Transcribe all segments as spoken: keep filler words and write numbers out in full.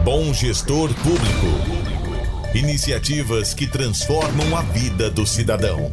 Bom Gestor Público. Iniciativas que transformam a vida do cidadão.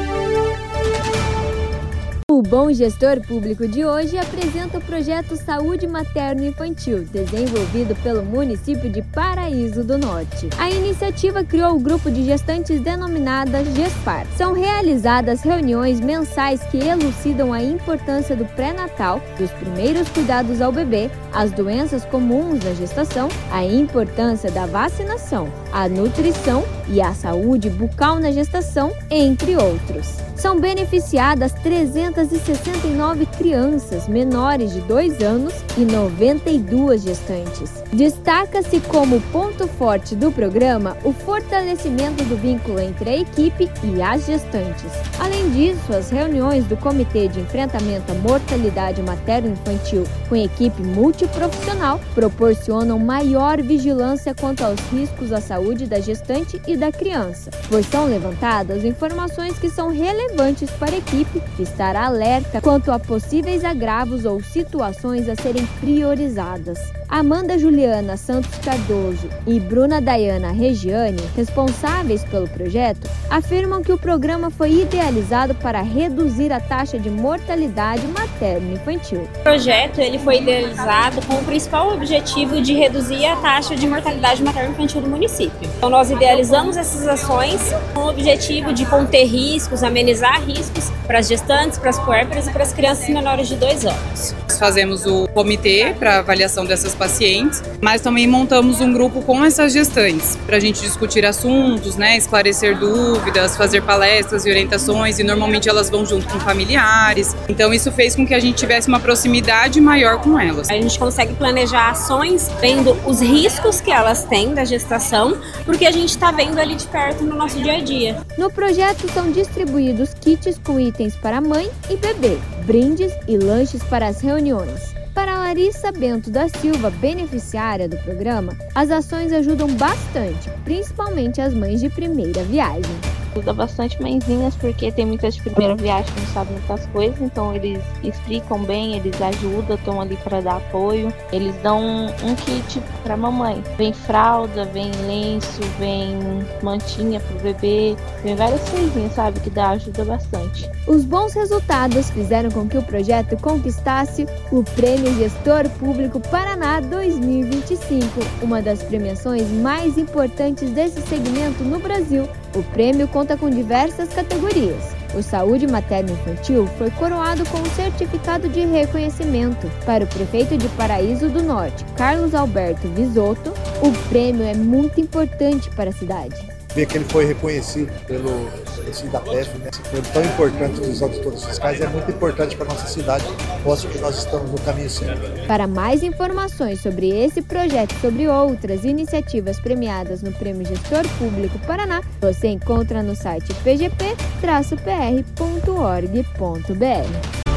O Bom Gestor Público de hoje apresenta o projeto Saúde Materno-Infantil, desenvolvido pelo município de Paraíso do Norte. A iniciativa criou o grupo de gestantes denominada GESPAR. São realizadas reuniões mensais que elucidam a importância do pré-natal, dos primeiros cuidados ao bebê, as doenças comuns da gestação, a importância da vacinação, a nutrição e a saúde bucal na gestação, entre outros. São beneficiadas trezentas e sessenta e nove crianças menores de dois anos e noventa e duas gestantes. Destaca-se como ponto forte do programa o fortalecimento do vínculo entre a equipe e as gestantes. Além disso, as reuniões do Comitê de Enfrentamento à Mortalidade Materno-Infantil com equipe multiprofissional proporcionam maior vigilância quanto aos riscos à saúde da gestante e da criança, pois são levantadas informações que são relevantes relevantes para a equipe estar alerta quanto a possíveis agravos ou situações a serem priorizadas. Amanda Juliana Santos Cardoso e Bruna Dayana Regiane, responsáveis pelo projeto, afirmam que o programa foi idealizado para reduzir a taxa de mortalidade materno-infantil. O projeto ele foi idealizado com o principal objetivo de reduzir a taxa de mortalidade materno-infantil do município. Então nós idealizamos essas ações com o objetivo de conter riscos, amenizar riscos para as gestantes, para as puérperas e para as crianças menores de dois anos. Nós fazemos o comitê para avaliação dessas pacientes, mas também montamos um grupo com essas gestantes para a gente discutir assuntos, né, esclarecer dúvidas, fazer palestras e orientações, e normalmente elas vão junto com familiares. Então isso fez com que a gente tivesse uma proximidade maior com elas. A gente consegue planejar ações vendo os riscos que elas têm da gestação, porque a gente está vendo ali de perto no nosso dia a dia. No projeto são distribuídos kits com itens para mãe e bebê, brindes e lanches para as reuniões. Para Larissa Bento da Silva, beneficiária do programa, as ações ajudam bastante, principalmente as mães de primeira viagem. Ajuda bastante mãezinhas, porque tem muitas de primeira viagem que não sabem muitas coisas, então eles explicam bem, eles ajudam, estão ali para dar apoio. Eles dão um, um kit para a mamãe. Vem fralda, vem lenço, vem mantinha para o bebê, vem várias coisinhas, sabe, que dá ajuda bastante. Os bons resultados fizeram com que o projeto conquistasse o Prêmio Gestor Público Paraná dois mil e vinte e cinco, uma das premiações mais importantes desse segmento no Brasil. O prêmio conta com diversas categorias. O Saúde Materno-Infantil foi coroado com um certificado de reconhecimento. Para o prefeito de Paraíso do Norte, Carlos Alberto Visotto, o prêmio é muito importante para a cidade. Ver que ele foi reconhecido pelo SIDAPEF, né? Esse prêmio tão importante dos auditores fiscais é muito importante para a nossa cidade. Mostra que nós estamos no caminho certo. Para mais informações sobre esse projeto e sobre outras iniciativas premiadas no Prêmio Gestor Público Paraná, você encontra no site p g p traço p r ponto org ponto b r.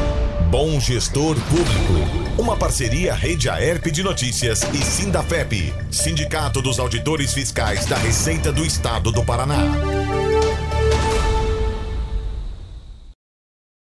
Bom Gestor Público. Uma parceria Rede Aerp de Notícias e Sindafep, Sindicato dos Auditores Fiscais da Receita do Estado do Paraná.